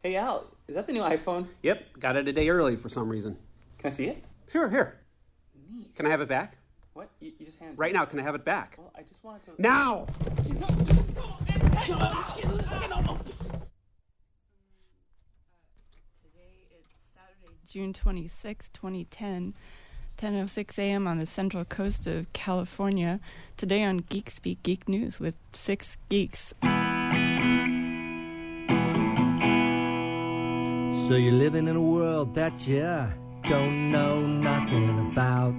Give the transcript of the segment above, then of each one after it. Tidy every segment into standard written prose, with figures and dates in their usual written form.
Hey, Al, is that the new iPhone? Yep, got it a day early for some reason. Can I see it? Sure, here. Neat. Can I have it back? What? You just handed it? Right now, can I have it back? Well, I just wanted to... Now! Today it's Saturday, June 26, 2010, 10:06 a.m. on the central coast of California. Today on Geek Speak Geek News with 6 geeks. So you're living in a world that you don't know nothing about.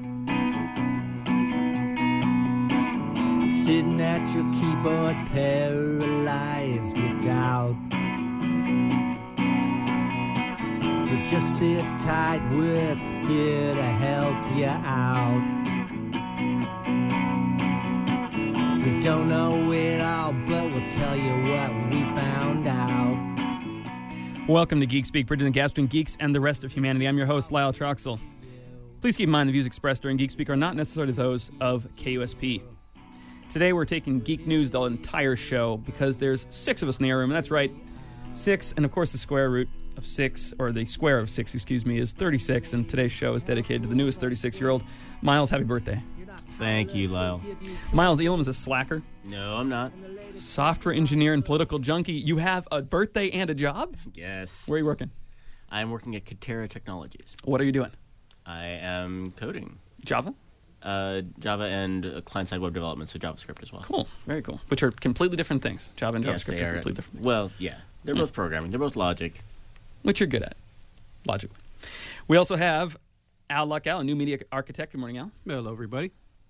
Sitting at your keyboard, paralyzed with doubt. But just sit tight, we're here to help you out. We don't know it all, but we'll tell you what we found out. Welcome to Geek Speak, bridging the gaps between geeks and the rest of humanity. I'm your host, Lyle Troxel. Please keep in mind the views expressed during Geek Speak are not necessarily those of KUSP. Today we're taking geek news the entire show because there's 6 of us in the air room, and that's right, 6, and of course the square root of 6, or the square of 6, is 36, and today's show is dedicated to the newest 36-year-old. Miles, happy birthday. Thank you, Lyle. Miles Elam is a slacker, No, I'm not. software engineer, and political junkie. You have a birthday and a job? Yes. Where are you working? I'm working at Katera Technologies. What are you doing? I am coding. Java? Java and client-side web development, so JavaScript as well. Cool. Very cool. Which are completely different things. Java and Yes, JavaScript they are are. completely different things. Well, yeah. They're both programming. They're both logic. Which you're good at, logically. We also have Al Luckow, a new media architect. Good morning, Al. Hello, everybody.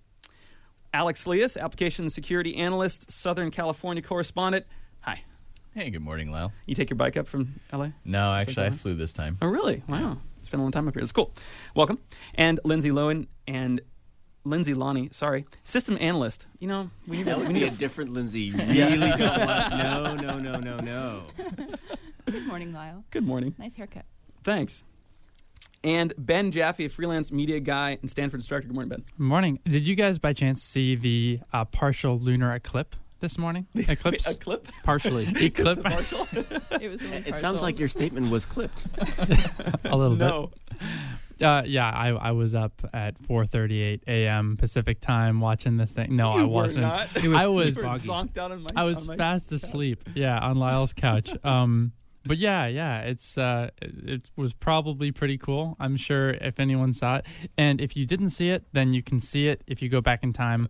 Alex Leas, application security analyst, Southern California correspondent. Hi. Hey, good morning, Lyle. You take your bike up from L.A.? No, actually, I Southern? flew this time. Oh, really? Wow. Yeah. Spent a long time up here. It's cool. Welcome. And Lindsay Lohan and Lindsay Lonnie, system analyst. You know, we need, That would we be need a different Lindsay. Really don't want... No. Good morning, Lyle. Good morning. Nice haircut. Thanks. And Ben Jaffe, a freelance media guy and Stanford instructor. Good morning, Ben. Morning. Did you guys by chance see the partial lunar eclipse this morning? Eclipse? A clip? Partially. Eclipse? Partial? It was only It sounds like your statement was clipped. A little No. bit. Yeah, I was up at 4:38 a.m. Pacific time watching this thing. No, You I were wasn't. not. I was You were zonked out on my I was on my fast couch. asleep. Yeah, on Lyle's couch. But yeah, it was probably pretty cool. I'm sure if anyone saw it, and if you didn't see it, then you can see it if you go back in time.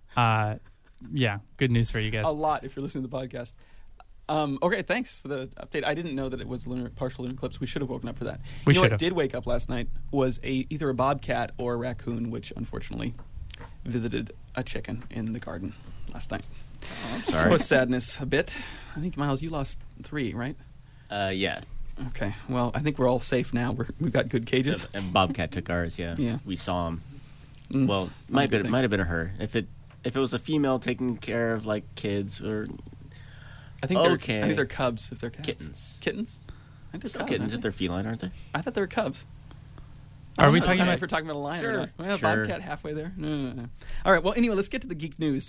Yeah, good news for you guys. A lot if you're listening to the podcast. Okay, thanks for the update. I didn't know that it was partial lunar eclipse. We should have woken up for that. We you know should what have. did wake up last night was either a bobcat or a raccoon, which unfortunately visited a chicken in the garden last night. I'm So sorry. a sadness a bit. I think, Miles, you lost 3, right? Yeah. Okay. Well, I think we're all safe now. We've got good cages. And Bobcat took ours, yeah. Yeah. We saw him. Mm, Well, it's not a good thing. might have been a her. If it was a female taking care of, like, kids or I think okay. I think they're cubs if they're cats. kittens. Kittens? I think they're Still cubs. kittens aren't if they're feline, aren't they? I thought they were cubs. Are we I don't know. talking Depends about- if we're talking about a lion or Sure. not? Well, Sure. Bobcat halfway there. No. All right. Well, anyway, let's get to the geek news.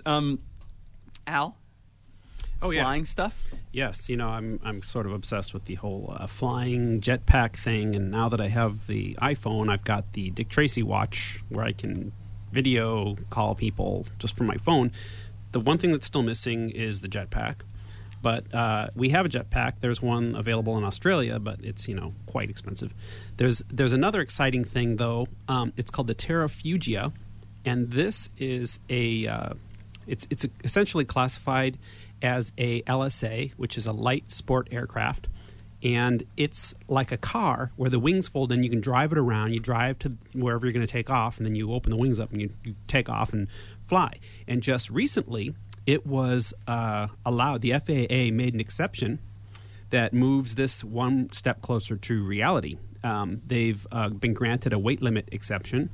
Al. Oh, yeah. Flying stuff. Yes, I'm sort of obsessed with the whole flying jetpack thing, and now that I have the iPhone, I've got the Dick Tracy watch where I can video call people just from my phone. The one thing that's still missing is the jetpack, but we have a jetpack. There's one available in Australia, but it's quite expensive. There's another exciting thing though. It's called the Terrafugia, and this is it's essentially classified as a LSA, which is a light sport aircraft, and it's like a car where the wings fold and you can drive it around. You drive to wherever you're going to take off, and then you open the wings up and you take off and fly. And just recently, it was allowed. The FAA made an exception that moves this one step closer to reality. They've been granted a weight limit exemption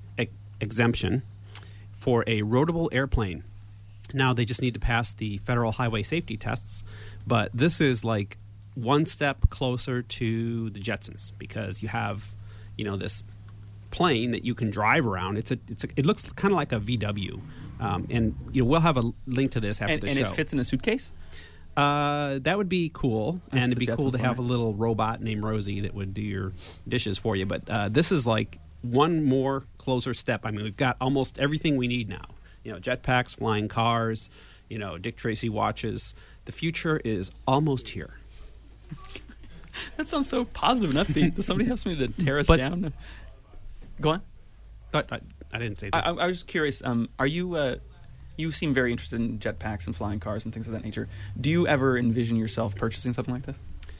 for a roadable airplane. Now they just need to pass the federal highway safety tests, but this is like one step closer to the Jetsons because you have, this plane that you can drive around. It looks kind of like a VW, and we'll have a link to this after the show. And it fits in a suitcase? That would be cool, That's and it'd the be cool Jetsons to have a one, little robot named Rosie that would do your dishes for you. But this is like one more closer step. I mean, we've got almost everything we need now. Jetpacks, flying cars, Dick Tracy watches. The future is almost here. That sounds so positive and upbeat. Does somebody have something to tear us But- down? Go on. I didn't say that. I was just curious. Are you? You seem very interested in jetpacks and flying cars and things of that nature. Do you ever envision yourself purchasing something like this?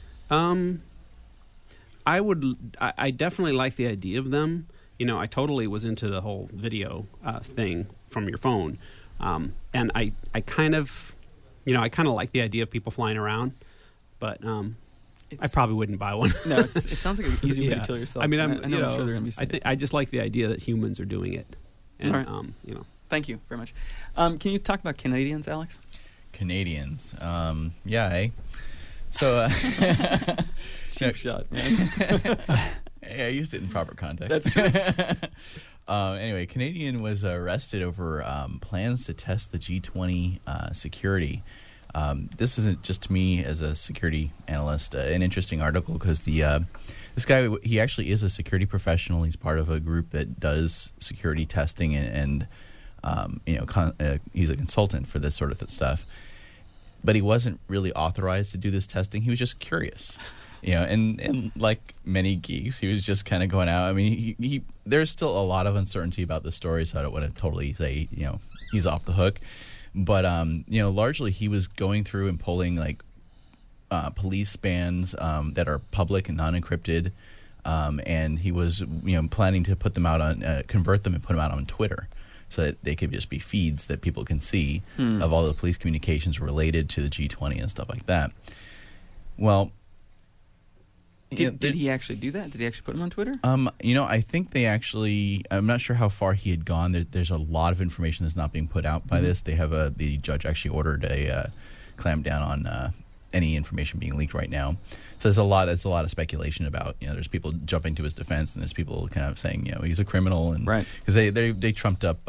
I would. I definitely like the idea of them. I totally was into the whole video thing from your phone, and I kind of, I kind of like the idea of people flying around, but I probably wouldn't buy one. No, it sounds like an easy way to kill yourself. I mean, I know I'm sure they're going to be. I just like the idea that humans are doing it, and All right. Thank you very much. Can you talk about Canadians, Alex? Canadians. Yeah. So, Cheap shot, man. I used it in proper context. That's true. Anyway, Canadian was arrested over plans to test the G20 security. This isn't just to me as a security analyst an interesting article because this guy, he actually is a security professional. He's part of a group that does security testing and he's a consultant for this sort of stuff. But he wasn't really authorized to do this testing. He was just curious. And like many geeks, he was just kind of going out. I mean, he there's still a lot of uncertainty about the story, so I don't want to totally say, he's off the hook. But, largely he was going through and pulling, police bands that are public and non-encrypted, and he was, planning to put them out on, convert them and put them out on Twitter so that they could just be feeds that people can see of all the police communications related to the G20 and stuff like that. Well... Did he actually do that? Did he actually put them on Twitter? I think they actually. I'm not sure how far he had gone. There's a lot of information that's not being put out by this. They have the judge actually ordered a clamp down on any information being leaked right now. So there's a lot of speculation about. There's people jumping to his defense, and there's people kind of saying he's a criminal, and right, because they trumped up.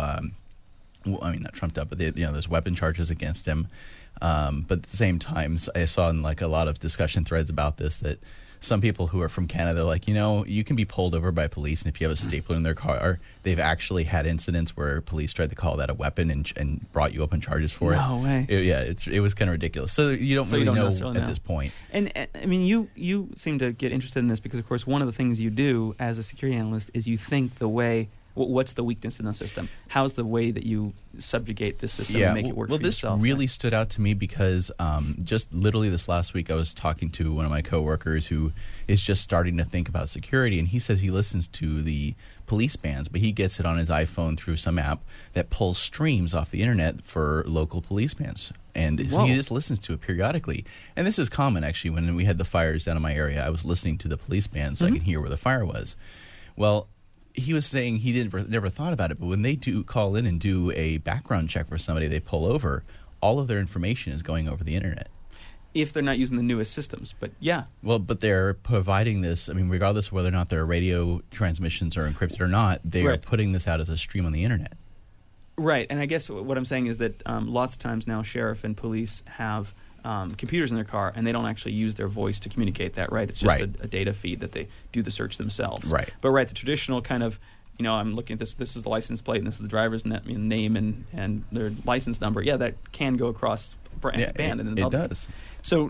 Not trumped up, but there's weapon charges against him. But at the same time, I saw in a lot of discussion threads about this that. Some people who are from Canada are like, you can be pulled over by police, and if you have a stapler in their car, they've actually had incidents where police tried to call that a weapon and brought you up on charges for it. No way. It was kind of ridiculous. So you don't really know at this point. And I mean, you seem to get interested in this because, of course, one of the things you do as a security analyst is you think the way. What's the weakness in the system? How's the way that you subjugate this system and make it work for yourself? Well, this really stood out to me because just literally this last week I was talking to one of my coworkers who is just starting to think about security, and he says he listens to the police bands, but he gets it on his iPhone through some app that pulls streams off the internet for local police bands. And he just listens to it periodically. And this is common, actually. When we had the fires down in my area, I was listening to the police band so I could hear where the fire was. Well, he was saying he never thought about it, but when they do call in and do a background check for somebody they pull over, all of their information is going over the internet. If they're not using the newest systems, but yeah. Well, but they're providing this, regardless of whether or not their radio transmissions are encrypted or not, they are putting this out as a stream on the internet. Right, and I guess what I'm saying is that lots of times now sheriff and police have computers in their car, and they don't actually use their voice to communicate that, right? It's just a data feed that they do the search themselves. Right. But the traditional kind of, I'm looking at this. This is the license plate, and this is the driver's name and their license number. Yeah, that can go across band. It does. So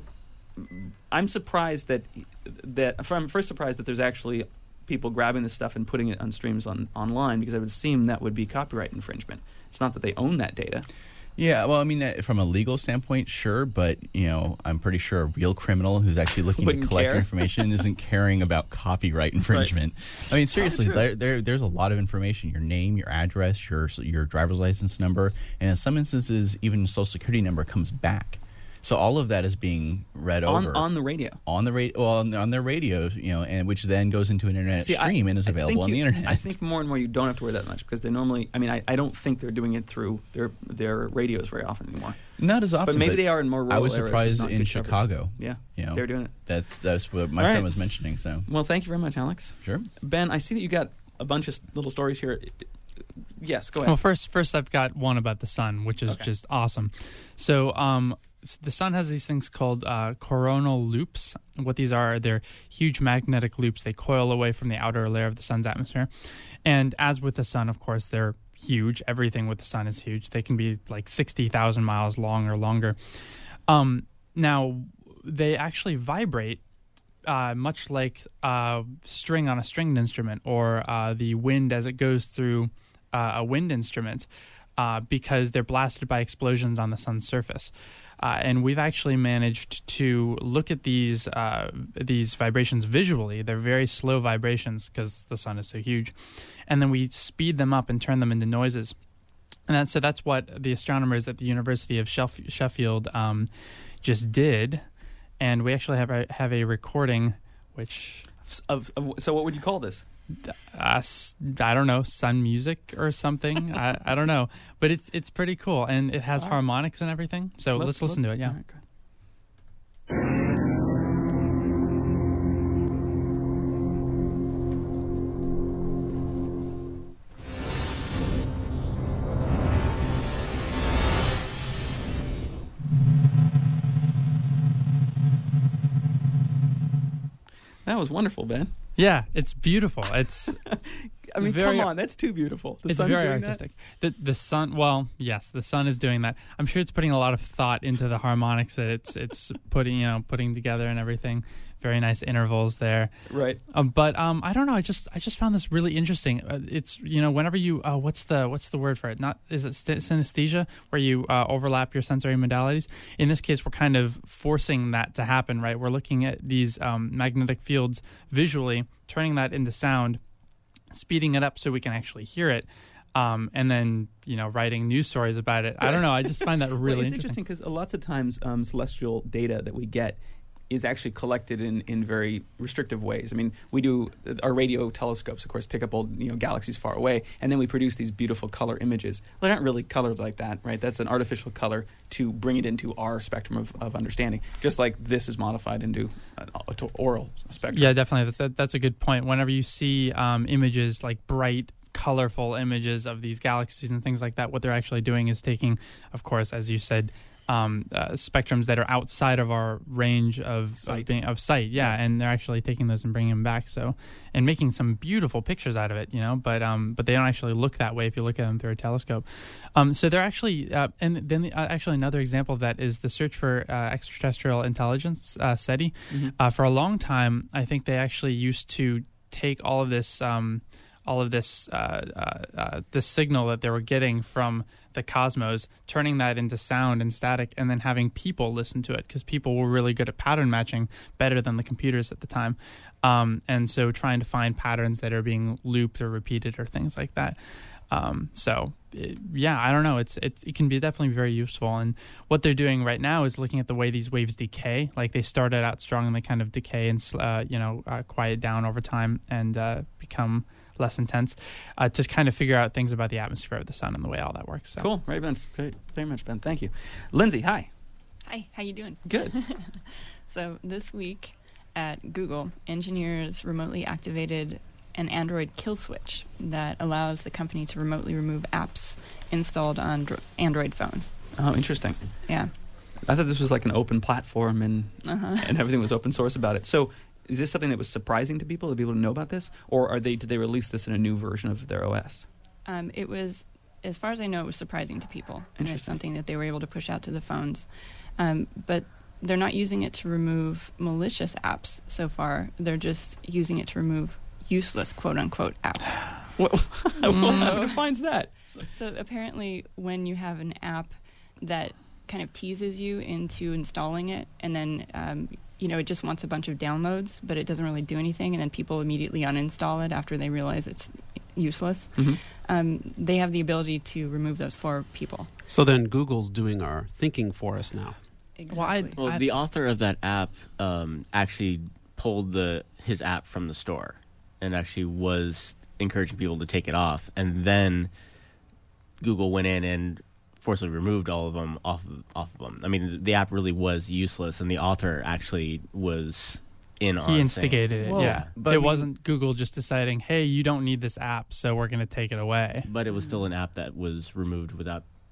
I'm surprised that I'm first surprised that there's actually people grabbing this stuff and putting it on streams online, because I would assume that would be copyright infringement. It's not that they own that data. Yeah, well, from a legal standpoint, sure, but, I'm pretty sure a real criminal who's actually looking to collect information isn't caring about copyright infringement. Right. Seriously, there's a lot of information, your name, your address, your driver's license number, and in some instances, even your social security number comes back. So all of that is being read over on the radio. On their radio, and which then goes into an internet stream and is available on the internet. I think more and more you don't have to worry that much, because they normally. I don't think they're doing it through their radios very often anymore. Not as often, but maybe they are in more rural areas. I was surprised in Chicago. Yeah, they're doing it. That's what my friend was mentioning. So, well, thank you very much, Alex. Sure, Ben. I see that you got a bunch of little stories here. Yes, go ahead. Well, first I've got one about the sun, which is just awesome. So, the sun has these things called coronal loops. What these are, they're huge magnetic loops. They coil away from the outer layer of the sun's atmosphere. And as with the sun, of course, they're huge. Everything with the sun is huge. They can be like 60,000 miles long or longer. Now, they actually vibrate much like a string on a stringed instrument, or the wind as it goes through a wind instrument, because they're blasted by explosions on the sun's surface. And we've actually managed to look at these vibrations visually. They're very slow vibrations because the sun is so huge. And then we speed them up and turn them into noises. And that's what the astronomers at the University of Sheffield just did. And we actually have a recording, which So what would you call this? I don't know, sun music or something. I don't know, but it's pretty cool, and it has harmonics and everything. So let's listen to it. Yeah. Right, that was wonderful, Ben. Yeah, it's beautiful. It's I mean, very, come on, that's too beautiful. The it's sun's very doing artistic. The sun, well, yes, the sun is doing that. I'm sure it's putting a lot of thought into the harmonics that it's putting together and everything. Very nice intervals there. Right. But I don't know. I just found this really interesting. It's whenever you what's the word for it? Not is it synesthesia, where you overlap your sensory modalities. In this case, we're kind of forcing that to happen. Right. We're looking at these magnetic fields visually, turning that into sound, speeding it up so we can actually hear it. And then, writing news stories about it. I don't know. I just find that really it's interesting because lots of times celestial data that we get is actually collected in very restrictive ways. I mean, we do our radio telescopes, of course, pick up old galaxies far away, and then we produce these beautiful color images. Well, they're not really colored like that, right? That's an artificial color to bring it into our spectrum of understanding, just like this is modified into an oral spectrum. Yeah, definitely. That's a good point. Whenever you see images like bright, colorful images of these galaxies and things like that, what they're actually doing is taking, of course, as you said, spectrums that are outside of our range of sight. Yeah, and they're actually taking those and bringing them back. And making some beautiful pictures out of it, but they don't actually look that way if you look at them through a telescope. So they're actually, and then actually another example of that is the search for extraterrestrial intelligence, SETI. Mm-hmm. For a long time, I think they actually used to take all of this this signal that they were getting from the cosmos, turning that into sound and static, and then having people listen to it, because people were really good at pattern matching, better than the computers at the time. And so trying to find patterns that are being looped or repeated or things like that. I don't know. It can be definitely very useful. And what they're doing right now is looking at the way these waves decay. Like they started out strong and they kind of decay and quiet down over time and become less intense, to kind of figure out things about the atmosphere of the sun and the way all that works. So. Cool. Right, Ben. Great. Very much, Ben. Thank you. Lindsay, hi. Hi, how you doing? Good. So this week at Google, engineers remotely activated an Android kill switch that allows the company to remotely remove apps installed on Android phones. Oh, interesting. Yeah. I thought this was like an open platform and everything was open source about it. So is this something that was surprising to people? Did people know about this? Or did they release this in a new version of their OS? It was, as far as I know, it was surprising to people. And it's something that they were able to push out to the phones. But they're not using it to remove malicious apps so far. They're just using it to remove useless, quote-unquote, apps. How defines that? So apparently when you have an app that kind of teases you into installing it, and then it just wants a bunch of downloads, but it doesn't really do anything, and then people immediately uninstall it after they realize it's useless. Mm-hmm. They have the ability to remove those for people. So then Google's doing our thinking for us now. Exactly. Well, the author of that app actually pulled his app from the store and actually was encouraging people to take it off, and then Google went in and forcibly removed all of them off of them. I mean, the app really was useless, and the author actually was in on it. He instigated it, well, yeah. But it wasn't Google just deciding, hey, you don't need this app, so we're going to take it away. But it was still an app that was removed without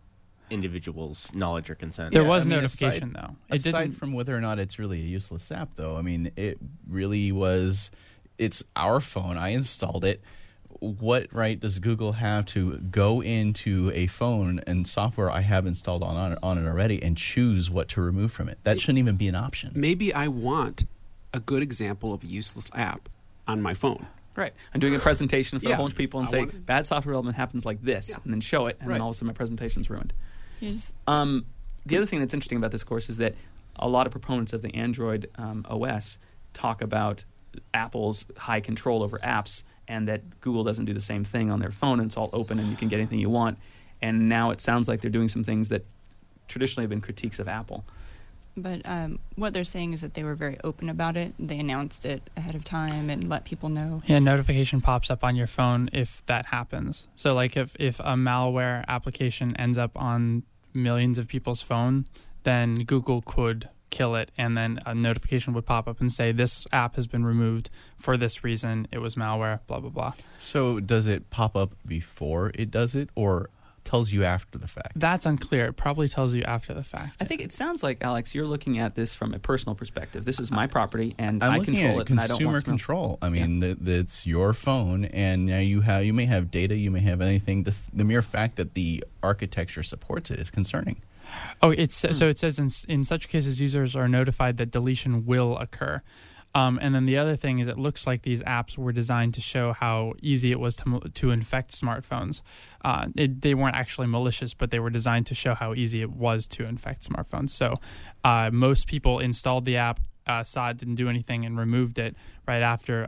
individual's knowledge or consent. There Yeah, was I mean, notification, though. It Aside didn't. from whether or not it's really a useless app, though, I mean, it really was. It's our phone. I installed it. What right does Google have to go into a phone and software I have installed on it already and choose what to remove from it? That shouldn't even be an option. Maybe I want a good example of a useless app on my phone. Right. I'm doing a presentation for a Yeah. whole bunch of people and I say, want- bad software development happens like this, Yeah. and then show it, and Right. then all of a sudden my presentation's ruined. You just, The other thing that's interesting about this course is that a lot of proponents of the Android OS talk about Apple's high control over apps, and that Google doesn't do the same thing on their phone, and it's all open and you can get anything you want. And now it sounds like they're doing some things that traditionally have been critiques of Apple. but what they're saying is that they were very open about it. They announced it ahead of time and let people know. Yeah, notification pops up on your phone if that happens. So, like, if a malware application ends up on millions of people's phone, then Google could kill it, and then a notification would pop up and say, this app has been removed for this reason. It was malware, blah, blah, blah. So does it pop up before it does it, or tells you after the fact? That's unclear. It probably tells you after the fact. I think it sounds like, Alex, you're looking at this from a personal perspective. This is my property, and I'm I looking control at it, and I don't consumer want to know. control. I mean, it's your phone, and you may have data, you may have anything. The mere fact that the architecture supports it is concerning. Oh, so it says in such cases, users are notified that deletion will occur. And then the other thing is, it looks like these apps were designed to show how easy it was to infect smartphones. They weren't actually malicious, but they were designed to show how easy it was to infect smartphones. So most people installed the app, saw it didn't do anything, and removed it right after.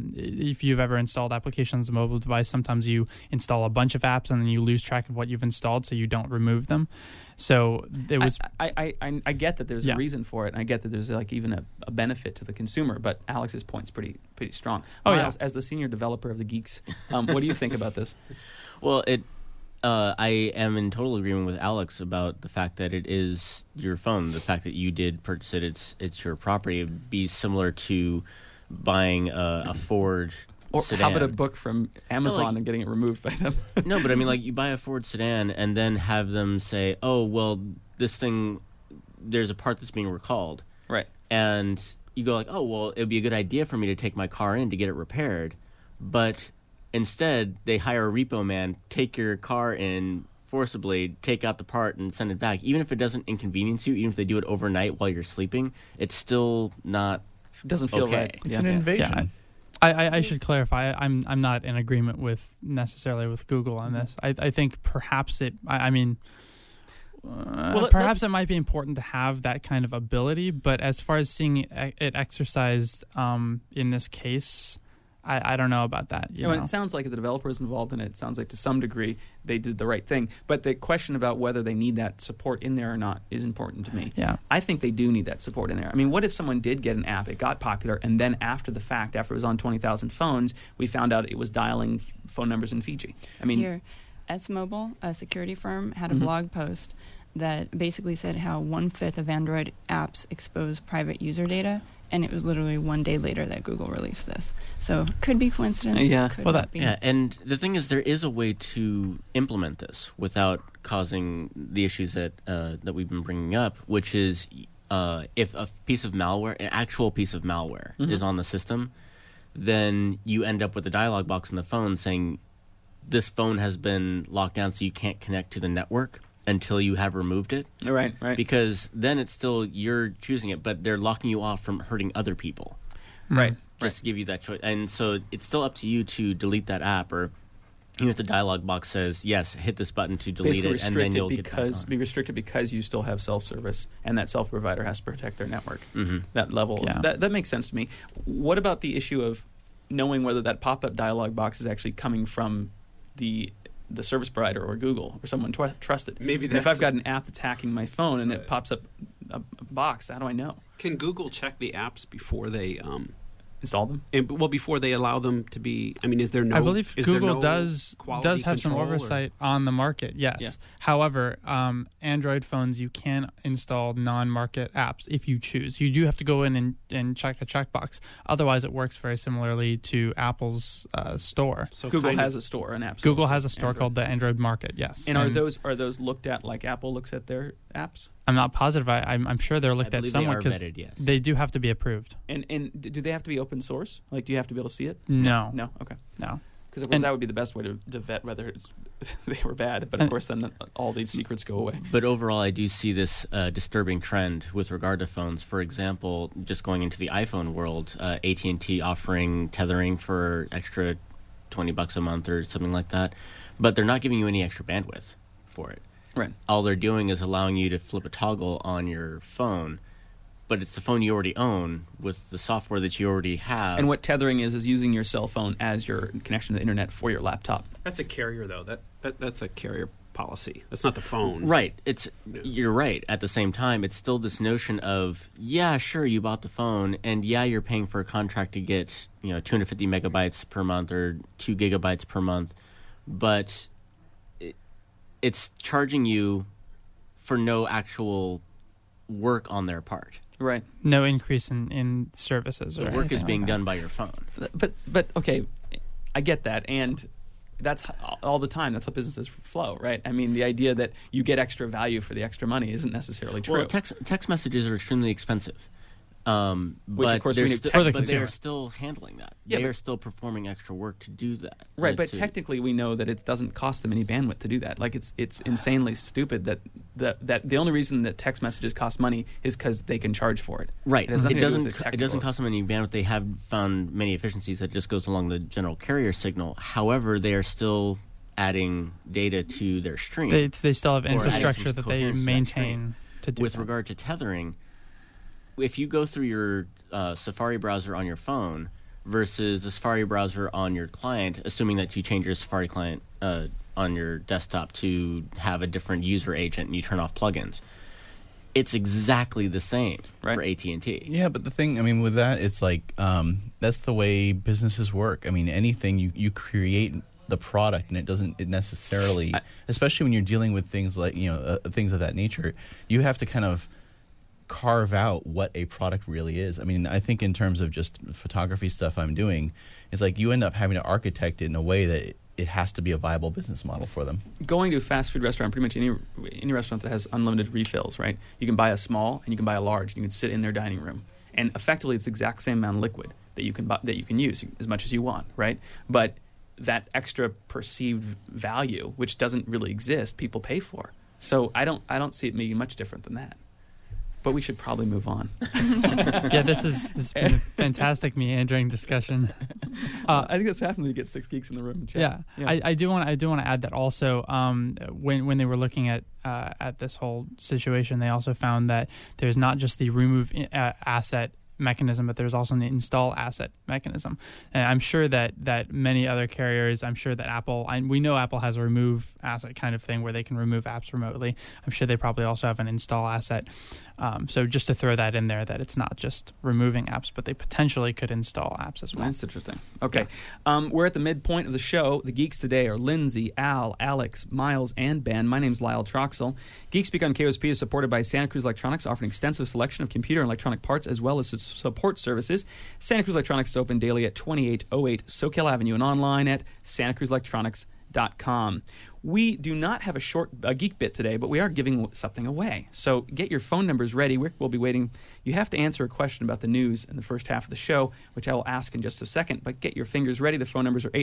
If you've ever installed applications on a mobile device, sometimes you install a bunch of apps and then you lose track of what you've installed, so you don't remove them. So it was. I get that there's Yeah. a reason for it, and I get that there's like even a benefit to the consumer. But Alex's point's pretty strong. Oh, yeah. Miles, as the senior developer of the Geeks, what do you think about this? Well, I am in total agreement with Alex about the fact that it is your phone. The fact that you did purchase it, it's your property. It would be similar to buying a Ford Or sedan. how about a book from Amazon like- and getting it removed by them? No, but I mean, like, you buy a Ford sedan and then have them say, oh, well, this thing, there's a part that's being recalled. Right. And you go like, oh, well, it would be a good idea for me to take my car in to get it repaired. But instead, they hire a repo man, take your car in forcibly, take out the part and send it back. Even if it doesn't inconvenience you, even if they do it overnight while you're sleeping, it's still not Doesn't feel okay. right. It's an invasion. Yeah, I should clarify. I'm not in agreement necessarily with Google on this. I think perhaps it. I mean, perhaps it might be important to have that kind of ability. But as far as seeing it exercised in this case, I don't know about that. You know? It sounds like the developers involved in it. It sounds like to some degree they did the right thing. But the question about whether they need that support in there or not is important to me. Yeah. I think they do need that support in there. I mean, what if someone did get an app, it got popular, and then after the fact, after it was on 20,000 phones, we found out it was dialing phone numbers in Fiji? I mean, Here, S-Mobile, a security firm, had a Mhm. blog post that basically said how 1/5 of Android apps expose private user data, and it was literally one day later that Google released this. So could be coincidence. Yeah. Could Well, not be. Yeah, and the thing is, there is a way to implement this without causing the issues that we've been bringing up, which is if a piece of malware, an actual piece of malware, is on the system, then you end up with a dialog box on the phone saying, this phone has been locked down so you can't connect to the network until you have removed it. right. Because then it's still, you're choosing it, but they're locking you off from hurting other people. Right. Just to give you that choice. And so it's still up to you to delete that app, or even if the dialog box says, yes, hit this button to delete Basically it, and then you'll get back on. be restricted because you still have self-service, and that self-provider has to protect their network. That level. Yeah. That makes sense to me. What about the issue of knowing whether that pop-up dialog box is actually coming from the service provider or Google or someone trusted? Maybe And if that's- I've got an app that's hacking my phone and it pops up a box, how do I know? Can Google check the apps before they install them? Well, before they allow them to be, I mean, is there no? I believe is there Google no does quality have some control, or- oversight on the market. Yes. Yeah. However, Android phones, you can install non-market apps if you choose. You do have to go in and check a checkbox. Otherwise, it works very similarly to Apple's store. So Google kind of- has a store, an app store. Google for has a store Android. called the Android Market. Yes. And are those looked at like Apple looks at their apps? I'm not positive. I'm sure they're I looked at believe they somewhat are because vetted, yes. they do have to be approved. And do they have to be open source? Like, do you have to be able to see it? No. No. Okay. No. Because of course And- that would be the best way to vet whether they were bad. But of course, then all these secrets go away. But overall, I do see this disturbing trend with regard to phones. For example, just going into the iPhone world, AT&T offering tethering for extra $20 a month or something like that, but they're not giving you any extra bandwidth for it. Right. All they're doing is allowing you to flip a toggle on your phone, but it's the phone you already own with the software that you already have. And what tethering is using your cell phone as your connection to the internet for your laptop. That's a carrier, though. That's a carrier policy. That's not the phone. Right. You're right. At the same time, it's still this notion of, yeah, sure, you bought the phone, and yeah, you're paying for a contract to get 250 megabytes per month or 2 gigabytes per month, but it's charging you for no actual work on their part. Right. No increase in services. The or work anything is like being that. done by your phone. But okay, I get that, and that's all the time. That's how businesses flow, right? I mean, the idea that you get extra value for the extra money isn't necessarily true. Well, text messages are extremely expensive. Which, of course, we need for the but consumer. they're still handling that. Yeah, they but- are still performing extra work to do that. Right, but to- technically we know that it doesn't cost them any bandwidth to do that. Like it's insanely stupid that the only reason that text messages cost money is because they can charge for it. Right. It has nothing It to do doesn't. with the It doesn't technical- cost them any bandwidth. They have found many efficiencies that just goes along the general carrier signal. However, they are still adding data to their stream. They still have Or adding some infrastructure that they coherence to that maintain to do With that. regard to tethering, if you go through your Safari browser on your phone versus the Safari browser on your client, assuming that you change your Safari client on your desktop to have a different user agent and you turn off plugins, it's exactly the same Right. for AT&T. Yeah, but the thing, I mean, with that, it's like that's the way businesses work. I mean, anything you create the product, and it necessarily, especially when you're dealing with things like things of that nature, you have to kind of carve out what a product really is. I mean, I think in terms of just photography stuff I'm doing, it's like you end up having to architect it in a way that it has to be a viable business model for them. Going to a fast food restaurant, pretty much any restaurant that has unlimited refills, right? You can buy a small and you can buy a large, and you can sit in their dining room, and effectively it's the exact same amount of liquid that you can use as much as you want, right? But that extra perceived value, which doesn't really exist, people pay for. So I don't see it being much different than that. But we should probably move on. Yeah, this has been a fantastic meandering discussion. I think that's what happens when you get 6 geeks in the room and chat. Yeah. I do want to add that also when they were looking at this whole situation, they also found that there's not just the remove asset mechanism, but there's also an install asset mechanism. And I'm sure that many other carriers, I'm sure that Apple, we know Apple has a remove asset kind of thing where they can remove apps remotely. I'm sure they probably also have an install asset. So just to throw that in there, that it's not just removing apps, but they potentially could install apps as well. That's interesting. Okay. We're at the midpoint of the show. The geeks today are Lindsay, Al, Alex, Miles, and Ben. My name's Lyle Troxel. Geek Speak on KOSP is supported by Santa Cruz Electronics, offering extensive selection of computer and electronic parts as well as support services. Santa Cruz Electronics is open daily at 2808 Soquel Avenue and online at santacruzelectronics.com. We do not have a geek bit today, but we are giving something away. So get your phone numbers ready. We'll be waiting. You have to answer a question about the news in the first half of the show, which I will ask in just a second. But get your fingers ready. The phone numbers are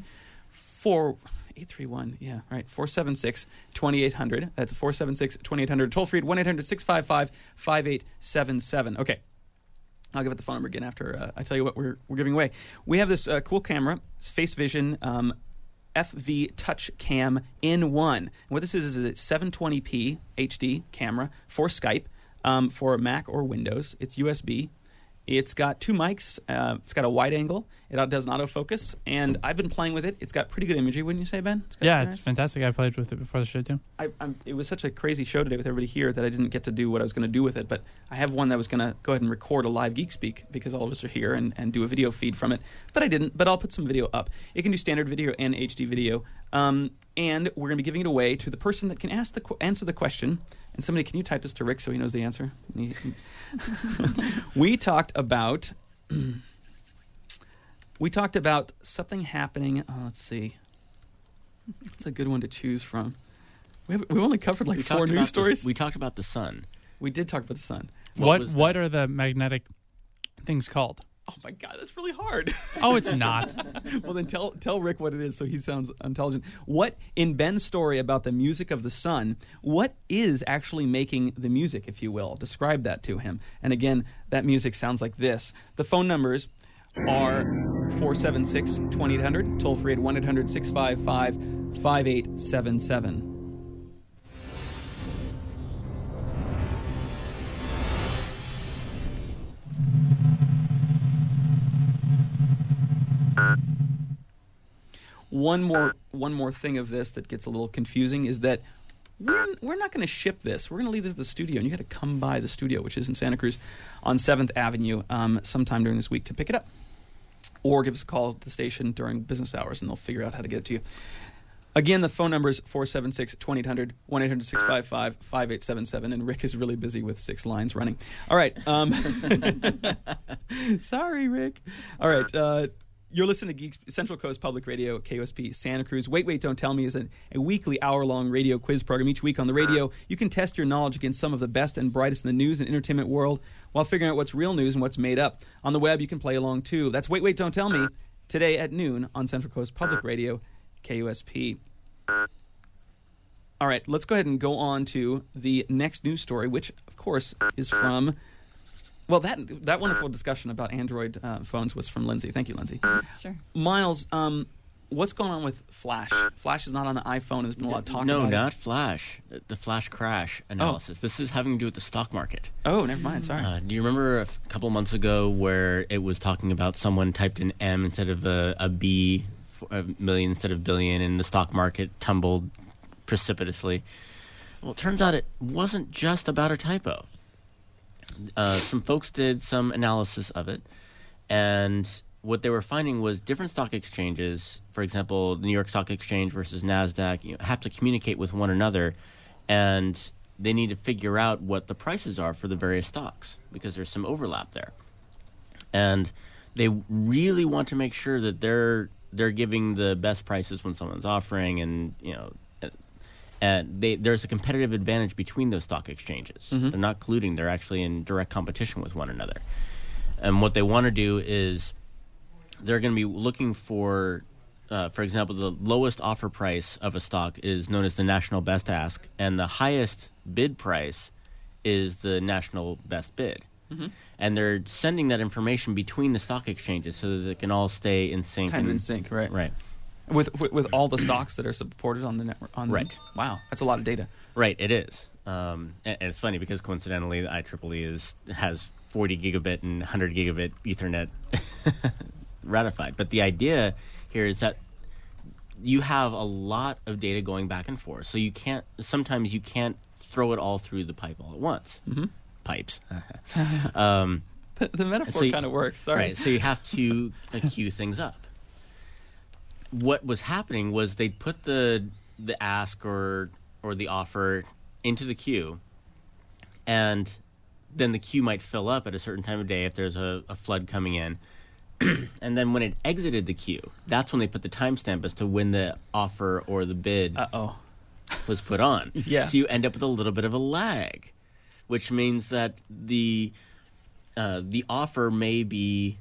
476-2800. That's 476-2800. Toll free at 1-800-655-5877. Okay. I'll give it the phone number again after I tell you what we're giving away. We have this cool camera. It's Face Vision FV Touch Cam N1. And what this is a 720p HD camera for Skype, for Mac or Windows. It's USB. It's got 2 mics. It's got a wide angle. It does an autofocus, and I've been playing with it. It's got pretty good imagery, wouldn't you say, Ben? Yeah, it's fantastic. I played with it before the show too. It was such a crazy show today with everybody here that I didn't get to do what I was going to do with it. But I have one that was going to go ahead and record a live Geek Speak because all of us are here and do a video feed from it. But I didn't. But I'll put some video up. It can do standard video and HD video. And we're going to be giving it away to the person that can answer the question. And somebody, can you type this to Rick so he knows the answer? We talked about something happening. Oh, let's see. It's a good one to choose from. We've only covered like 4 news stories. We talked about the sun. We did talk about the sun. What are the magnetic things called? Oh my God, that's really hard. Oh, it's not. Well, then tell Rick what it is so he sounds intelligent. What, in Ben's story about the music of the sun, what is actually making the music, if you will? Describe that to him. And again, that music sounds like this. The phone numbers are 476-2800, toll free at 1-800-655-5877. One more thing of this that gets a little confusing is that we're not going to ship this. We're going to leave this at the studio, and you got to come by the studio, which is in Santa Cruz on 7th Avenue sometime during this week to pick it up. Or give us a call at the station during business hours, and they'll figure out how to get it to you. Again, the phone number is 476-2800, 1-800-655-5877, and Rick is really busy with 6 lines running. All right. Sorry, Rick. All right. You're listening to Central Coast Public Radio, KOSP Santa Cruz. Wait, Don't Tell Me is a weekly hour-long radio quiz program. Each week on the radio, you can test your knowledge against some of the best and brightest in the news and entertainment world while figuring out what's real news and what's made up. On the web, you can play along, too. That's Wait, Don't Tell Me, today at noon on Central Coast Public Radio, KOSP. All right, let's go ahead and go on to the next news story, which, of course, is from... Well, that wonderful discussion about Android phones was from Lindsay. Thank you, Lindsay. Sure. Miles, what's going on with Flash? Flash is not on the iPhone. There's been a lot of talk about it. No, not Flash. The Flash crash analysis. This is having to do with the stock market. Oh, never mind. Sorry. Do you remember a couple months ago where it was talking about someone typed in M instead of a B, a million instead of billion, and the stock market tumbled precipitously? Well, it turns out it wasn't just about a typo. Some folks did some analysis of it, and what they were finding was different stock exchanges, for example, the New York Stock Exchange versus NASDAQ, have to communicate with one another, and they need to figure out what the prices are for the various stocks because there's some overlap there. And they really want to make sure that they're giving the best prices when someone's offering, and and there's a competitive advantage between those stock exchanges. Mm-hmm. They're not colluding. They're actually in direct competition with one another. And what they want to do is they're going to be looking for example, the lowest offer price of a stock is known as the National Best Ask, and the highest bid price is the National Best Bid. Mm-hmm. And they're sending that information between the stock exchanges so that it can all stay in sync. Kind of in sync, right. Right. With all the stocks that are supported on the network. Right. Wow, that's a lot of data. Right, it is. And it's funny because coincidentally, the IEEE has 40 gigabit and 100 gigabit Ethernet ratified. But the idea here is that you have a lot of data going back and forth. So sometimes you can't throw it all through the pipe all at once. Mm-hmm. Pipes. The metaphor kind of works. Sorry. Right, so you have to queue things up. What was happening was they put the ask or the offer into the queue, and then the queue might fill up at a certain time of day if there's a flood coming in. And then when it exited the queue, that's when they put the timestamp as to when the offer or the bid was put on. Yeah. So you end up with a little bit of a lag, which means that the offer may be,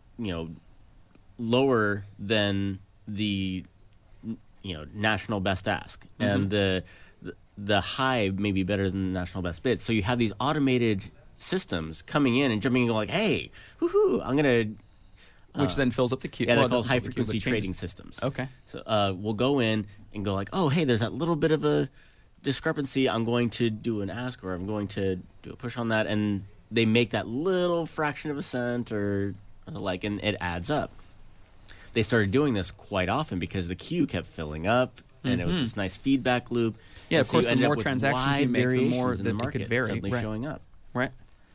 lower than the national best ask, Mm-hmm. and the high may be better than the national best bid. So you have these automated systems coming in and jumping in and going like, hey, woohoo, I'm gonna, which then fills up the queue. Yeah, they're called it high doesn't fill the queue, frequency but trading changes. systems. Okay. So we'll go in and go like, oh, hey, there's that little bit of a discrepancy. I'm going to do an ask, or I'm going to do a push on that, and they make that little fraction of a cent and it adds up. They started doing this quite often because the queue kept filling up, and it was this nice feedback loop. Yeah, And of so course, you the ended up more with transactions wide you make, the more variations in that the it market could vary. suddenly Right. showing up. Right.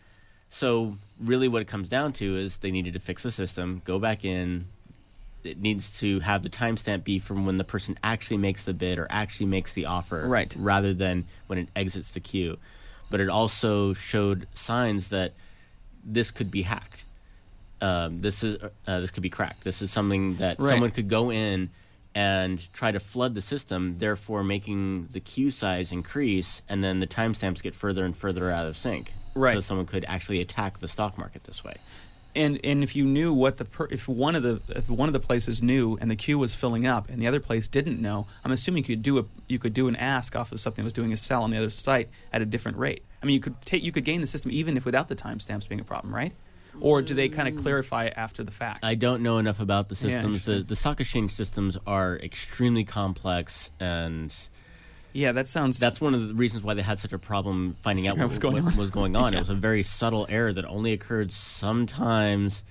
So really what it comes down to is they needed to fix the system, go back in. It needs to have the timestamp be from when the person actually makes the bid or actually makes the offer, Right. rather than when it exits the queue. But it also showed signs that this could be hacked. This could be cracked. This is something that Right. someone could go in and try to flood the system, therefore making the queue size increase, and then the timestamps get further and further out of sync. Right. So someone could actually attack the stock market this way. And if you knew what if one of the places knew and the queue was filling up and the other place didn't know, I'm assuming you could do an ask off of something that was doing a sell on the other site at a different rate. I mean, you could gain the system even if without the timestamps being a problem, right? Or do they kind of clarify it after the fact? I don't know enough about the Yeah, systems. interesting. The stock exchange systems are extremely complex, and Yeah, that sounds. that's one of the reasons why they had such a problem finding out Figuring what was going on. Yeah. It was a very subtle error that only occurred sometimes.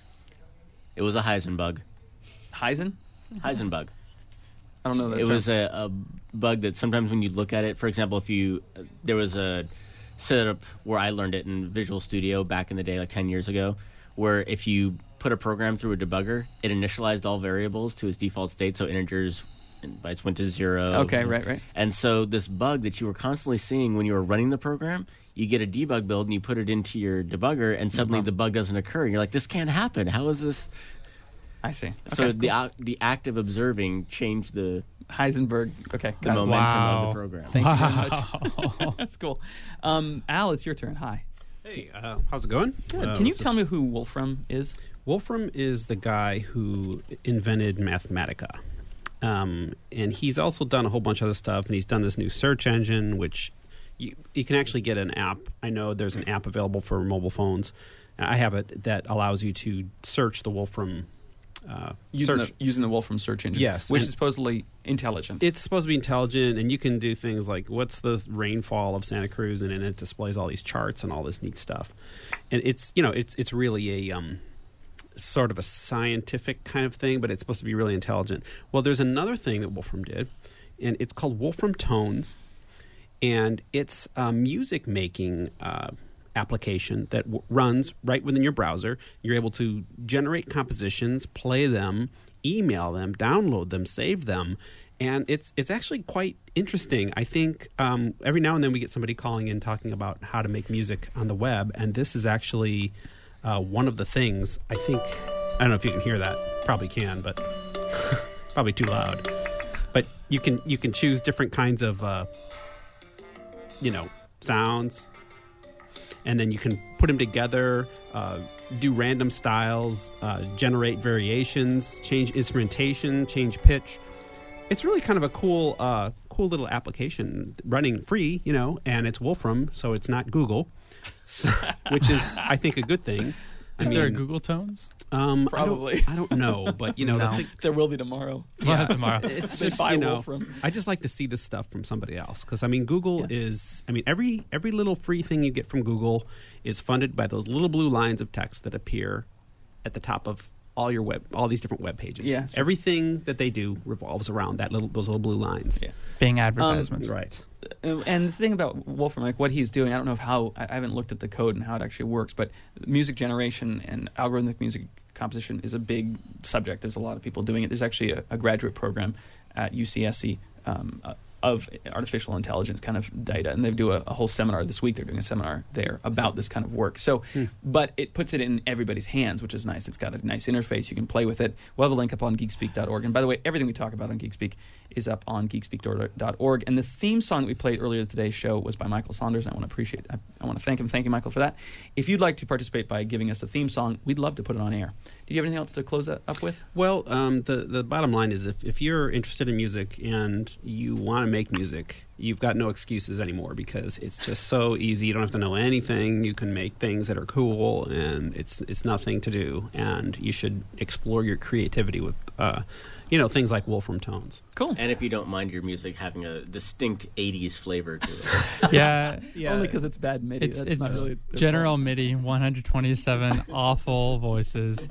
It was a Heisenbug. Heisenbug. Heisenbug. I don't know that It term. was a bug that sometimes when you look at it, for example, there was a setup where I learned it in Visual Studio back in the day, like 10 years ago, where if you put a program through a debugger, it initialized all variables to its default state, so integers and bytes went to 0. Okay, right. And so this bug that you were constantly seeing when you were running the program, you get a debug build and you put it into your debugger, and suddenly the bug doesn't occur. And you're like, this can't happen. How is this? I see. So Okay, cool. the act of observing changed the Heisenberg. Okay, got it. momentum of Wow. the program. Thank you very much. That's cool. Al, it's your turn. Hi. Hey, how's it going? Can you tell me who Wolfram is? Wolfram is the guy who invented Mathematica. And he's also done a whole bunch of other stuff, and he's done this new search engine, which you can actually get an app. I know there's an app available for mobile phones. I have it that allows you to search the Wolfram search. Using the Wolfram search engine. Yes, Which and- is supposedly intelligent. It's supposed to be intelligent, and you can do things like what's the rainfall of Santa Cruz, and then it displays all these charts and all this neat stuff. And it's really a sort of a scientific kind of thing, but it's supposed to be really intelligent. Well, there's another thing that Wolfram did, and it's called Wolfram Tones, and it's a music making application that runs right within your browser. You're able to generate compositions, play them, email them, download them, save them, and it's actually quite interesting. I think every now and then we get somebody calling in talking about how to make music on the web, and this is actually one of the things. I don't know if you can hear that. Probably can, but probably too loud. But you can choose different kinds of sounds, and then you can put them together, do random styles, generate variations, change instrumentation, change pitch. It's really kind of a cool little application running free, and it's Wolfram, so it's not Google, which is, I think, a good thing. Is there a Google Tones? Probably. I don't know, but the thing, There will be tomorrow. Well, tomorrow. it's They just buy Wolfram. I just like to see this stuff from somebody else because Google is every little free thing you get from Google is funded by those little blue lines of text that appear at the top of all these different web pages. Yeah, sure. Everything that they do revolves around those little blue lines. Yeah. Being advertisements. Right. And the thing about Wolfram, like what he's doing, I don't know I haven't looked at the code and how it actually works, but music generation and algorithmic music composition is a big subject. There's a lot of people doing it. There's actually a graduate program at UCSC of artificial intelligence kind of data, and they do a whole seminar this week. They're doing a seminar there about this kind of work. So, but it puts it in everybody's hands, which is nice. It's got a nice interface. You can play with it. We'll have a link up on Geekspeak.org. And by the way, everything we talk about on Geekspeak is up on Geekspeak.org. And the theme song that we played earlier in today's show was by Michael Saunders. And I want to thank him. Thank you, Michael, for that. If you'd like to participate by giving us a theme song, we'd love to put it on air. Do you have anything else to close that up with? Well, the bottom line is if you're interested in music and you want to make music, you've got no excuses anymore because it's just so easy. You don't have to know anything. You can make things that are cool, and it's nothing to do. And you should explore your creativity with things like Wolfram Tones. Cool. And if you don't mind your music having a distinct 80s flavor to it. Yeah. Only because it's bad MIDI. It's That's not really their General fault. MIDI, 127 awful voices.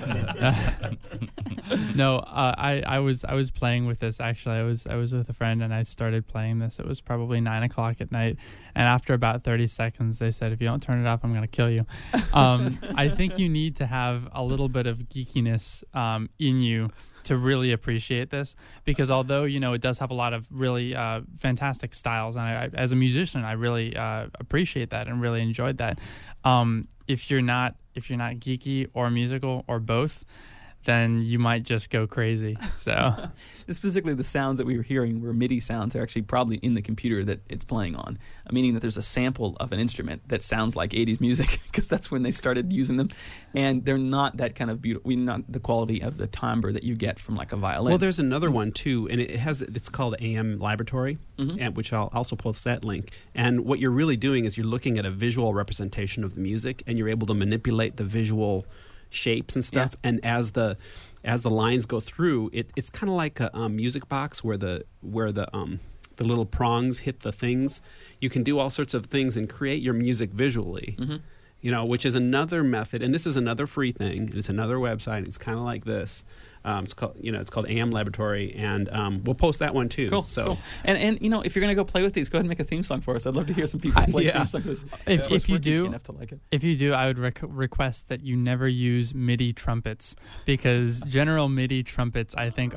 No, I was playing with this actually. I was with a friend and I started playing this. It was probably 9:00 at night, and after about 30 seconds, they said, "If you don't turn it off, I'm going to kill you." I think you need to have a little bit of geekiness in you to really appreciate this, because although it does have a lot of really fantastic styles, and I, as a musician, I really appreciate that and really enjoyed that. If you're not geeky or musical or both, then you might just go crazy. So, Specifically, the sounds that we were hearing were MIDI sounds. Are actually probably in the computer that it's playing on, meaning that there's a sample of an instrument that sounds like 80s music, because that's when they started using them, and they're not that kind of beautiful. Not the quality of the timbre that you get from like a violin. Well, there's another one too, and it's called AM Laboratory, and which I'll also post that link. And what you're really doing is you're looking at a visual representation of the music, and you're able to manipulate the visual shapes and stuff. And as the lines go through, it's kind of like a music box where the little prongs hit the things. You can do all sorts of things and create your music visually. Which is another method, and this is another free thing. It's another website. It's kind of like this. It's called AM Laboratory, and we'll post that one too. Cool. So, cool. And if you're gonna go play with these, go ahead and make a theme song for us. I'd love to hear some people play themes like this. if you do, enough to like it. If you do, I would request that you never use MIDI trumpets, because General MIDI trumpets, I think,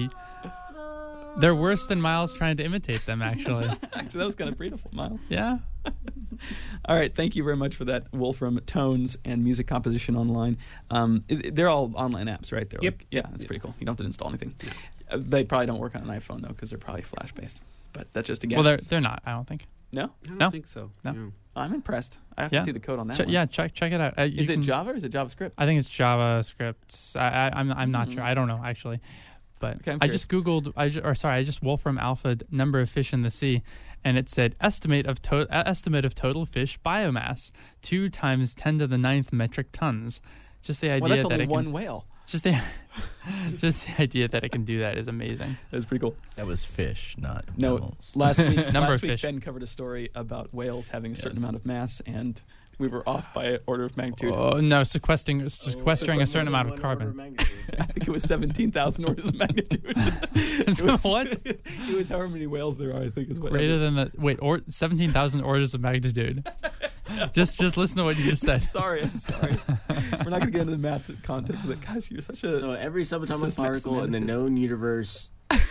they're worse than Miles trying to imitate them, actually. Actually, that was kind of beautiful, Miles. Yeah. All right, thank you very much for that, Wolfram Tones and Music Composition Online. They're all online apps, right? They're Yep. That's pretty cool. You don't have to install anything. They probably don't work on an iPhone, though, because they're probably Flash-based. But that's just a guess. Well, they're not, I don't think. No? I don't No. think so. No. I'm impressed. I have to see the code on that one. Yeah, check it out. Is it Java or is it JavaScript? I think it's JavaScript. I'm not sure. I don't know, actually. But Okay, I'm I curious. just Googled, I just Wolfram Alpha number of fish in the sea, and it said estimate of total fish biomass 2 times 10 to the 9th metric tons. Just the idea Well, that's that only it one can, whale. just the idea that it can do that is amazing. That's pretty cool. That was fish, not No, devils. last week, Number of fish. Ben covered a story about whales having a certain Yes. amount of mass, and we were off by an order of magnitude. Oh no, sequestering a certain amount of carbon. I think it was 17,000 orders of magnitude. So what? It was however many whales there are, I think, is what. Greater than the 17,000 orders of magnitude. Just listen to what you just said. Sorry, I'm sorry. We're not going to get into the math context of it. Gosh, you're such a. So every subatomic This is particle in the semanticist. known universe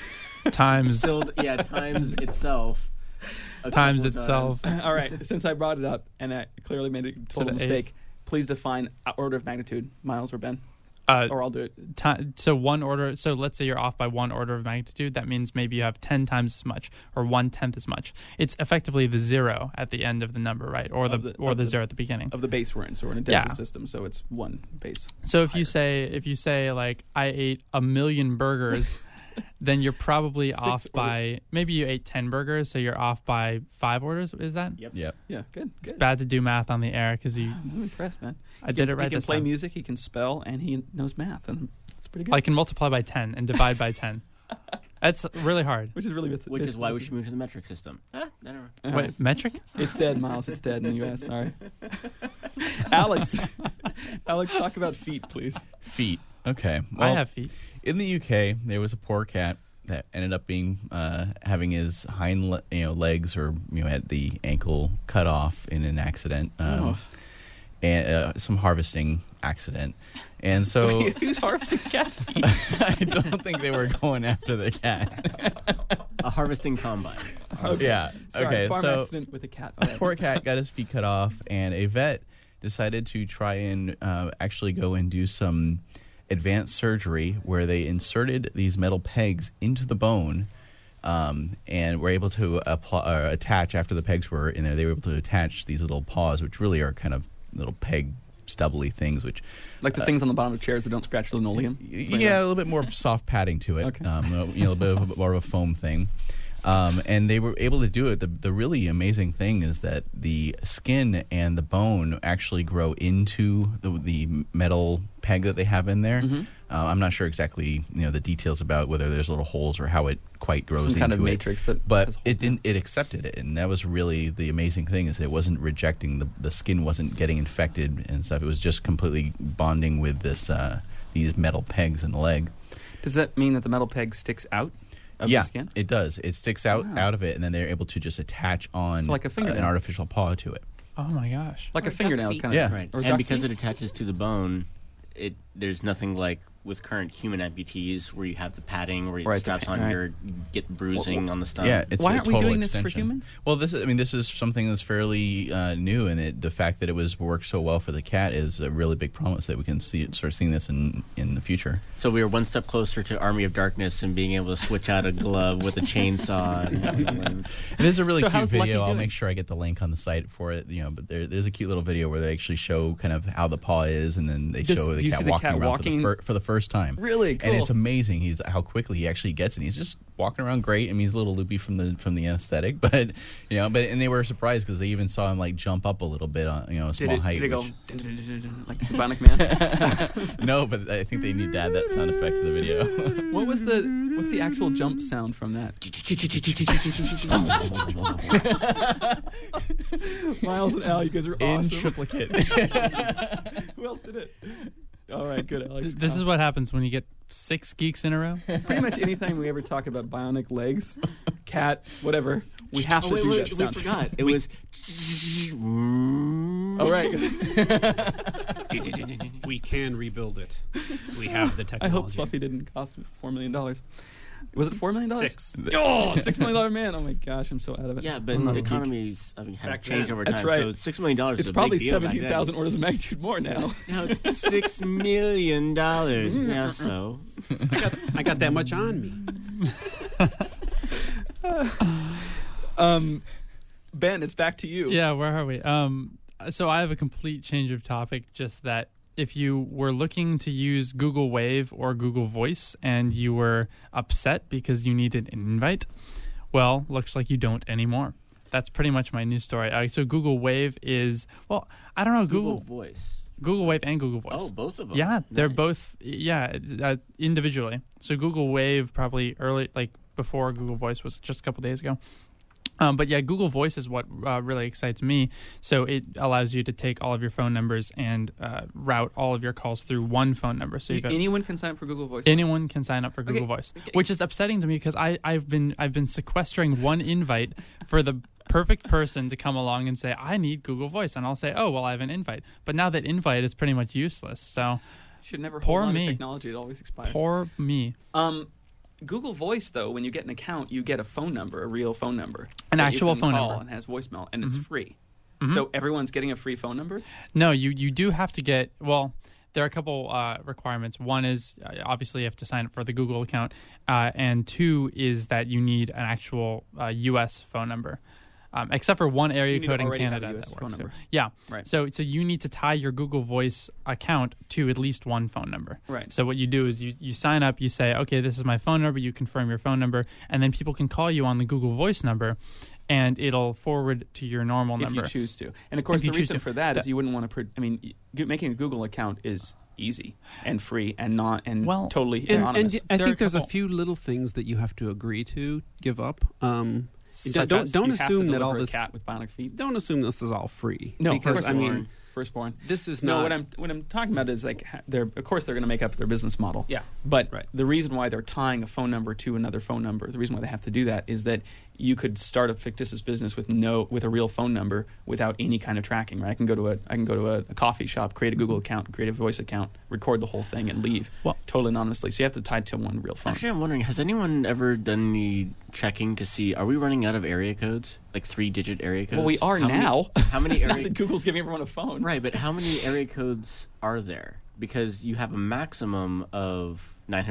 Times times itself. a times couple of itself. times. All right, since I brought it up and I clearly made a total the mistake, please define order of magnitude, Miles or Ben, Uh, or I'll do it. So one order. So let's say you're off by 1 order of magnitude. That means maybe you have 10 times as much, or 1/10 as much. It's effectively the 0 at the end of the number, right? Or the 0 at the beginning. Of the base we're in, so we're in a decimal system, so it's one base. So if you say like I ate 1,000,000 burgers, then you're probably off by maybe you ate 10 burgers, so you're off by 5 orders. Is that? Yep. Yep. Yeah, good. It's bad to do math on the air because you. I'm impressed, man. I did it right He can this play time. music, he can spell, and he knows math, and it's pretty good. I can multiply by 10 and divide by 10. That's really hard. Which is really Which is why we should move to the metric system. Never mind. All Wait, right. metric? It's dead, Miles. It's dead in the U.S. Sorry. Alex, talk about feet, please. Feet. Okay. I Well, have feet. in the UK, there was a poor cat that ended up being having his hind legs or at the ankle cut off in an accident, and some harvesting accident, and so Who's harvesting cat feet? I don't think they were going after the cat. A harvesting combine. Yeah. Sorry, Okay. farm So accident with a cat. All right. poor cat got his feet cut off, and a vet decided to try and actually go and do some advanced surgery where they inserted these metal pegs into the bone, and were able to attach after the pegs were in there. They were able to attach these little paws, which really are kind of little peg stubbly things, which Like the things on the bottom of chairs that don't scratch linoleum? yeah, a little bit more soft padding to it. Okay. A little bit more of a foam thing. And they were able to do it. The really amazing thing is that the skin and the bone actually grow into the metal peg that they have in there. I'm not sure exactly the details about whether there's little holes or how it quite grows into it. Some kind of matrix that. But it didn't. It accepted it, and that was really the amazing thing is it wasn't rejecting the skin wasn't getting infected and stuff. It was just completely bonding with these metal pegs in the leg. Does that mean that the metal peg sticks out of the skin? It does. It sticks out of it, and then they're able to just attach on So like a fingernail. an artificial paw to it. Oh my gosh. Like a fingernail, kind of. Yeah. Right. Or And duck because feet? it attaches to the bone, there's nothing like with current human amputees where you have the padding where it Right, straps on right. you get bruising on the stomach. Yeah, it's Why a aren't we total doing this for extension. humans? Well, this is something that's fairly new, and the fact that it worked so well for the cat is a really big promise that we can start seeing this in the future. So we are one step closer to Army of Darkness and being able to switch out a glove with a chainsaw. And there's a really So cute how's Lucky video. I'll doing? make sure I get the link on the site for it. But there's a cute little video where they actually show kind of how the paw is, and then they Does- show do the you cat see the walking cat around walking? for the first time. Really? And it's Cool. amazing. He's how quickly he actually gets it. He's just walking around great. I mean, he's a little loopy from the anesthetic, but and they were surprised because they even saw him like jump up a little bit on a small height. Did it go which- like Bionic Man? No, but I think they need to add that sound effect to the video. What's the actual jump sound from that? Miles and Al, you guys are In awesome. triplicate. Who else did it? All right, good, Alex. This is what happens when you get 6 geeks in a row. Pretty much anytime we ever talk about bionic legs, cat, whatever, we have to do that we sound. forgot. It was. All right. We can rebuild it. We have the I technology. hope Fluffy didn't cost $4 million. Was it $4 million? 6. Oh, $6 million man! Oh my gosh, I'm so out of it. Yeah, but I'm not a geek. economies have Back changed then. over That's time. right. So $6 million. It's is a probably big deal back then. 17,000 orders of magnitude more now. Now it's $6 million. Yeah, so. I got that much on me. Ben, it's back to you. Yeah, where are we? So I have a complete change of topic, just that if you were looking to use Google Wave or Google Voice and you were upset because you needed an invite, well, looks like you don't anymore. That's pretty much my news story. So Google Wave is, well, I don't know, Google Voice. Google Wave and Google Voice. Oh, both of them. Yeah, they're Nice. both, individually. So Google Wave probably early, like before Google Voice was just a couple days ago. But yeah, Google Voice is what really excites me. So it allows you to take all of your phone numbers and route all of your calls through one phone number. So you've got, Anyone can sign up for Google Voice. anyone can sign up for Google Okay. Voice, which is upsetting to me because I've been sequestering one invite for the perfect person to come along and say, I need Google Voice. And I'll say, oh, well, I have an invite. But now that invite is pretty much useless. So Should never Poor hold on me. to technology. It always expires. poor me. Google Voice, though, when you get an account, you get a phone number, a real phone number. An that you actual can phone call number. and has voicemail, and it's free. So everyone's getting a free phone number? No, you do have to get, well, there are a couple requirements. One is obviously you have to sign up for the Google account, and 2 is that you need an actual U.S. phone number. Except for one area You need to code in already have a Canada US that phone works. number. Yeah. Right. So you need to tie your Google Voice account to at least one phone number. Right. So what you do is you sign up, you say, okay, this is my phone number, you confirm your phone number, and then people can call you on the Google Voice number, and it'll forward to your normal If number. you choose to. And, of course, If you the choose reason to. for that is you wouldn't want to... making a Google account is easy and free and totally anonymous. I There are think there's a couple- few little things that you have to agree to give up. Such don't as don't you have to assume that deliver all a this. cat with bionic feet. Don't assume this is all free. No, because I mean, firstborn. this is No, not. what I'm talking about is like of course they're going to make up their business model. Yeah. But Right. the reason why they're tying a phone number to another phone number, the reason why they have to do that is that you could start a fictitious business with a real phone number without any kind of tracking. Right? I can go to a coffee shop, create a Google account, create a voice account, record the whole thing, and leave totally anonymously. So you have to tie it to one real phone. Actually, I'm wondering, has anyone ever done any checking to see, are we running out of area codes? Like 3-digit area codes? Well, we are How many- now. How many Now area that Google's giving everyone a phone. Right, but how many area codes are there? Because you have a maximum of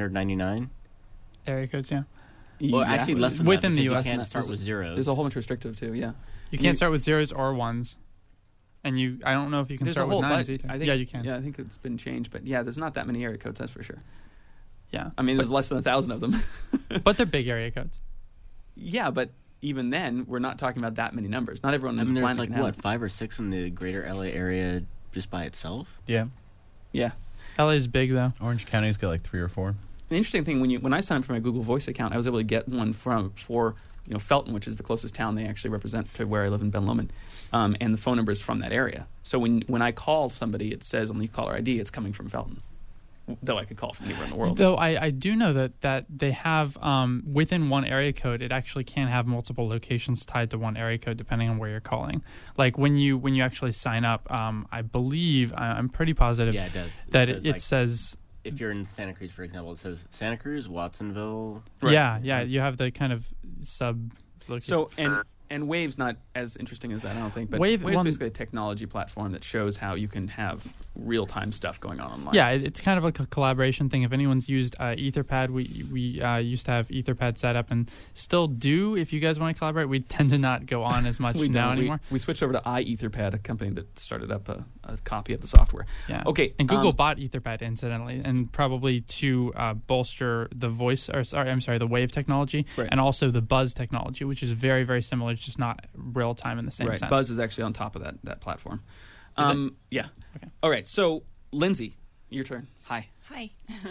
999. Area codes, yeah. Well, Yeah. actually less than Within that, the because US, you can't and start with zeros. There's a whole bunch of restrictive too. Yeah. You can't start with zeros or ones. And I don't know if you can There's start a whole with nines bunch. either. I think, yeah, you can. Yeah, I think it's been changed, but yeah, there's not that many area codes. That's for sure. Yeah. I mean, there's less than 1,000 of them. But they're big area codes. Yeah, but even then, we're not talking about that many numbers. Not everyone I on mean, the there's planet like, can what, have 5 or 6 in the greater LA area just by itself? Yeah. Yeah. LA is big though. Orange County's got like 3 or 4. The interesting thing, when I signed up for my Google Voice account, I was able to get one for Felton, which is the closest town they actually represent to where I live in Ben Lomond, and the phone number is from that area. So when I call somebody, it says on the caller ID it's coming from Felton, though I could call from anywhere in the world. Though I do know that they have within one area code, it actually can have multiple locations tied to one area code depending on where you're calling. Like when you actually sign up, I believe I'm pretty positive Yeah, it does. that says, it like, says. if you're in Santa Cruz, for example, it says Santa Cruz, Watsonville. Right. Yeah, you have the kind of sub location. So and Wave's not as interesting as that, I don't think. But Wave's basically a technology platform that shows how you can have real-time stuff going on online. Yeah, it's kind of like a collaboration thing. If anyone's used Etherpad, we used to have Etherpad set up and still do. If you guys want to collaborate, we tend to not go on as much now anymore. We switched over to iEtherpad, a company that started up a copy of the software. Yeah. Okay. And Google bought Etherpad incidentally, and probably to bolster the the Wave technology, Right. and also the Buzz technology, which is very, very similar. It's just not real time in the same Right. sense. Buzz is actually on top of that platform. Is it? Yeah. Okay. All right. So, Lindsay, your turn. Hi. Hi.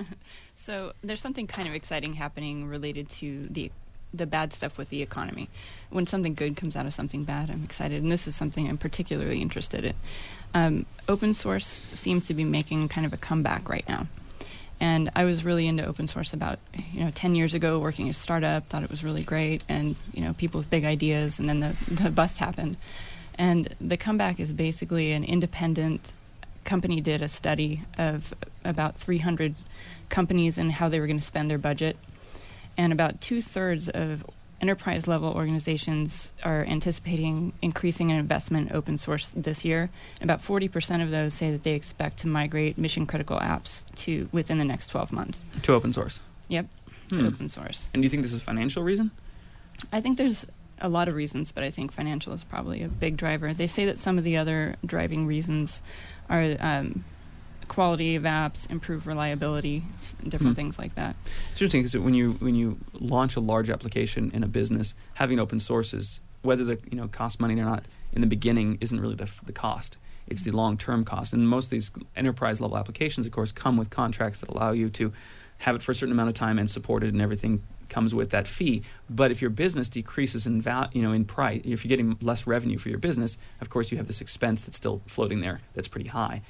So there's something kind of exciting happening related to the bad stuff with the economy. When something good comes out of something bad, I'm excited, and this is something I'm particularly interested in. Open source seems to be making kind of a comeback right now. And I was really into open source about 10 years ago, working at a startup, thought it was really great, and people with big ideas, and then the bust happened. And the comeback is basically an independent company did a study of about 300 companies and how they were going to spend their budget. And about 2/3 of enterprise-level organizations are anticipating increasing an investment in open source this year. And about 40% of those say that they expect to migrate mission-critical apps to within the next 12 months. To open source. Yep, to open source. And do you think this is a financial reason? I think there's a lot of reasons, but I think financial is probably a big driver. They say that some of the other driving reasons are quality of apps, improved reliability, different things like that. It's interesting because when you launch a large application in a business, having open sources, whether the cost money or not in the beginning, isn't really the cost. It's the long-term cost. And most of these enterprise-level applications, of course, come with contracts that allow you to have it for a certain amount of time and support it, and everything comes with that fee. But if your business decreases in in price, if you're getting less revenue for your business, of course you have this expense that's still floating there that's pretty high.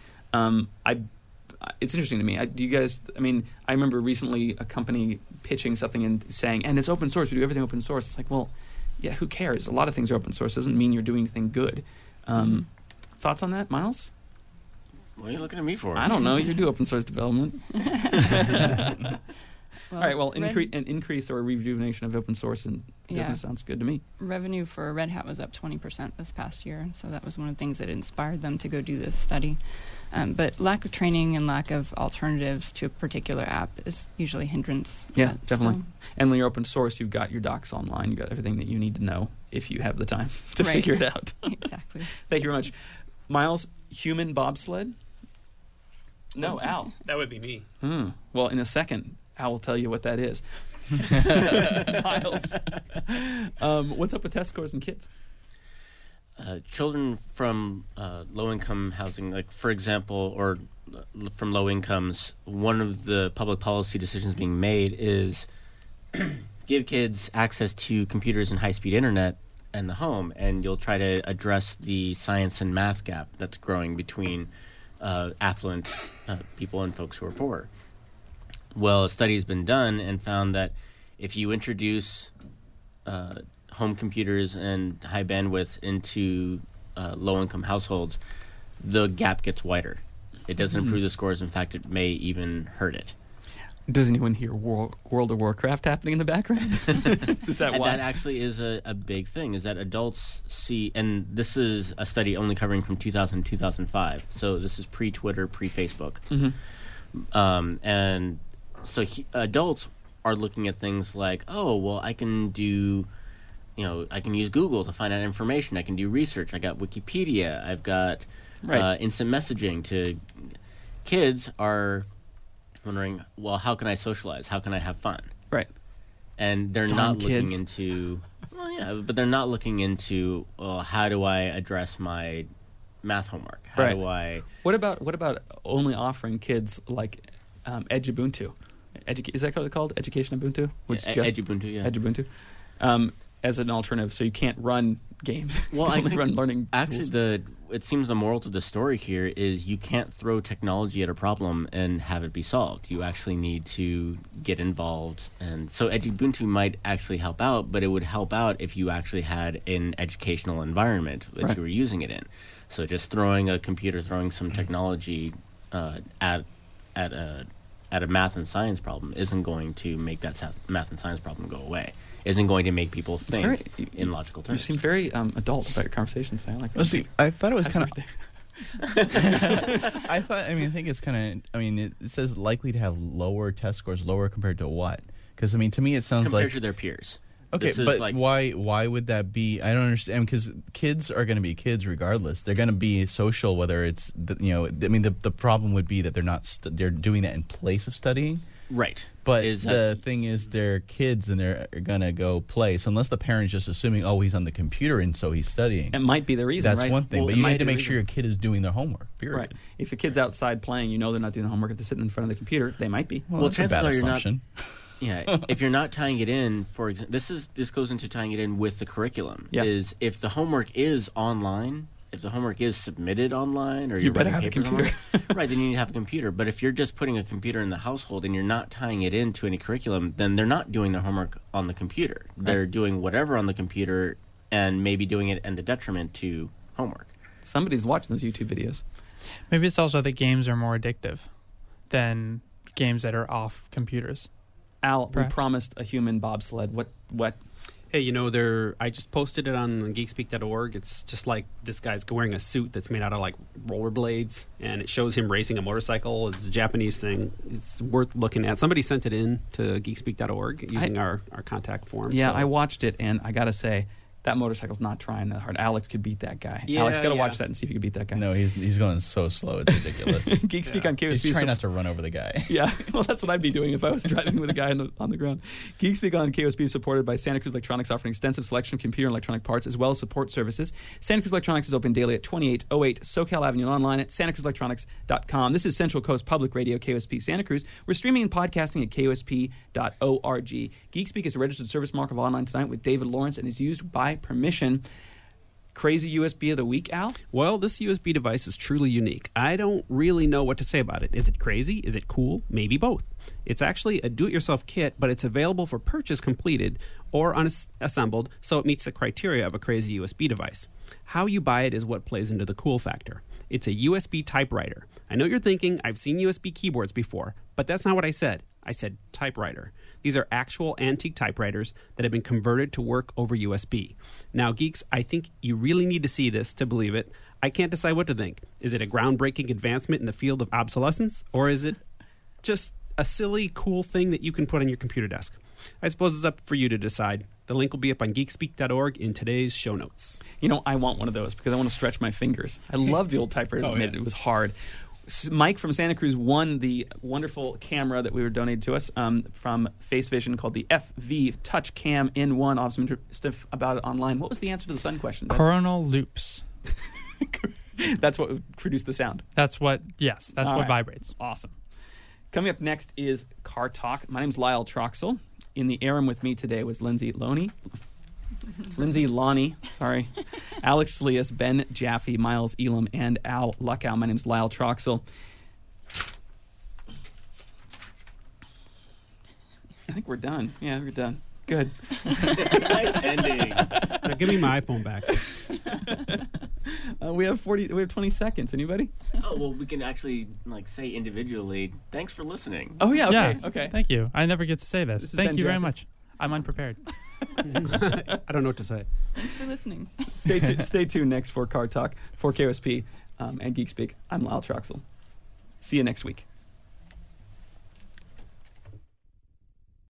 It's interesting to me. I remember recently a company pitching something and saying, and it's open source, we do everything open source. It's like, well, yeah, who cares? A lot of things are open source. Doesn't mean you're doing anything good. Thoughts on that, Miles? What are you looking at me for? I don't know. You do open source development. All right, well, an increase or a rejuvenation of open source in business sounds good to me. Revenue for Red Hat was up 20% this past year, and so that was one of the things that inspired them to go do this study. But lack of training and lack of alternatives to a particular app is usually a hindrance. Yeah, definitely. And when you're open source, you've got your docs online. You've got everything that you need to know if you have the time to figure it out. Exactly. Thank you very much. Miles, human bobsled? No, Al. That would be me. Well, in a second, Al will tell you what that is. Miles, what's up with test scores and kids? Children from low-income housing, like for example, or from low incomes, one of the public policy decisions being made is give kids access to computers and high-speed internet in the home, and you'll try to address the science and math gap that's growing between affluent people and folks who are poor. Well, a study has been done and found that if you introduce home computers and high bandwidth into low-income households, the gap gets wider. It doesn't improve the scores. In fact, it may even hurt it. Does anyone hear World of Warcraft happening in the background? Is that and why? that actually is a big thing, is that adults see, and this is a study only covering from 2000 to 2005, so this is pre-Twitter, pre-Facebook. And so adults are looking at things like, oh, well, I can do, I can use Google to find out information. I can do research. I got Wikipedia. I've got instant messaging. Kids are wondering, well, how can I socialize? How can I have fun? Right. and they're Darn not looking kids. into. Well, yeah, but they're not looking into. Well, how do I address my math homework? How Right. do I? What about only offering kids like Edubuntu? Is that called Education Ubuntu? Which is just Edubuntu, yeah. Edubuntu, as an alternative, so you can't run games. Well, You I only think run learning. actually tools. it seems the moral to the story here is you can't throw technology at a problem and have it be solved. You actually need to get involved, and so Edubuntu might actually help out, but it would help out if you actually had an educational environment that Right. you were using it in. So just throwing a computer, throwing some technology at a math and science problem isn't going to make that math and science problem go away. Isn't going to make people think in logical You terms. seem very adult about your conversations today. I like that. Well, see, I thought it was Happy kind of. birthday. I think it's kind of. It says likely to have lower test scores, lower compared to what? Because to me, it sounds compared like to their peers. okay, This is but like- why would that be? I don't understand. Because kids are going to be kids regardless. They're going to be social, whether it's the problem would be that they're not. They're doing that in place of studying. Right. But Is the that- thing is, they're kids and they're going to go play. So unless the parent's just assuming, oh, he's on the computer and so he's studying, It might be the reason, that's right? one thing. Well, but it you might need to be the make sure your reason. kid is doing their homework. Period. Right. If a kid's outside playing, you know they're not doing the homework. If they're sitting in front of the computer, they might be. Well, Well, that's a chances bad are you're not- assumption. Yeah, if you're not tying it in, for example, this goes into tying it in with the curriculum. Yeah. Is if the homework is online, if the homework is submitted online, or You you're better writing have a papers computer. online, right? Then you need to have a computer. But if you're just putting a computer in the household and you're not tying it into any curriculum, then they're not doing their homework on the computer. They're doing whatever on the computer, and maybe doing it in the detriment to homework. Somebody's watching those YouTube videos. Maybe it's also that games are more addictive than games that are off computers. Al, Perhaps. we promised a human bobsled. What? Hey, I just posted it on geekspeak.org. It's just like this guy's wearing a suit that's made out of like rollerblades, and it shows him racing a motorcycle. It's a Japanese thing. It's worth looking at. Somebody sent it in to geekspeak.org using our contact form. Yeah, so. I watched it, and I gotta say, that motorcycle's not trying that hard. Alex could beat that guy. Yeah, Alex, gotta yeah. watch that and see if you can beat that guy. No, he's going so slow. It's ridiculous. Geek Speak on KOSP. He's trying not to run over the guy. Yeah, well, that's what I'd be doing if I was driving with a guy on the ground. Geek Speak on KOSP is supported by Santa Cruz Electronics, offering extensive selection of computer and electronic parts, as well as support services. Santa Cruz Electronics is open daily at 2808 SoCal Avenue, online at santacruzelectronics.com. This is Central Coast Public Radio, KOSP Santa Cruz. We're streaming and podcasting at kosp.org. Geek Speak is a registered service mark of Online Tonight with David Lawrence and is used by permission. Crazy USB of the week, Al? Well, this USB device is truly unique. I don't really know what to say about it. Is it crazy? Is it cool? Maybe both. It's actually a do-it-yourself kit, but it's available for purchase completed or unassembled, so it meets the criteria of a crazy USB device. How you buy it is what plays into the cool factor. It's a USB typewriter. I know you're thinking, I've seen USB keyboards before, but that's not what I said. I said typewriter. These are actual antique typewriters that have been converted to work over USB. Now, geeks, I think you really need to see this to believe it. I can't decide what to think. Is it a groundbreaking advancement in the field of obsolescence, or is it just a silly, cool thing that you can put on your computer desk? I suppose it's up for you to decide. The link will be up on geekspeak.org in today's show notes. You know, I want one of those because I want to stretch my fingers. I love the old typewriters. Oh, That made yeah. it was hard. Mike from Santa Cruz won the wonderful camera that we were donated to us from Face Vision called the FV Touch Cam N1. I'll have some stuff about it online. What was the answer to the sun question? Coronal loops. That's what produced the sound. That's what All what right. vibrates. Awesome. Coming up next is Car Talk. My name's Lyle Troxel. In the Aram with me today was Lindsay Loney. Lindsay Lonnie, sorry. Alex Slias, Ben Jaffe, Miles Elam, and Al Luckow. My name's Lyle Troxel. I think we're done. Yeah, we're done. Good. Nice ending. Now give me my iPhone back. We have 20 seconds. Anybody? Oh well, we can actually say individually. Thanks for listening. Oh yeah. Okay. Yeah. Okay. Thank you. I never get to say this. This is Thank Ben you very Jaffe. much. I'm unprepared. I don't know what to say. Thanks for listening. Stay tuned next for Car Talk for KOSP and Geek Speak. I'm Lyle Troxel. See you next week.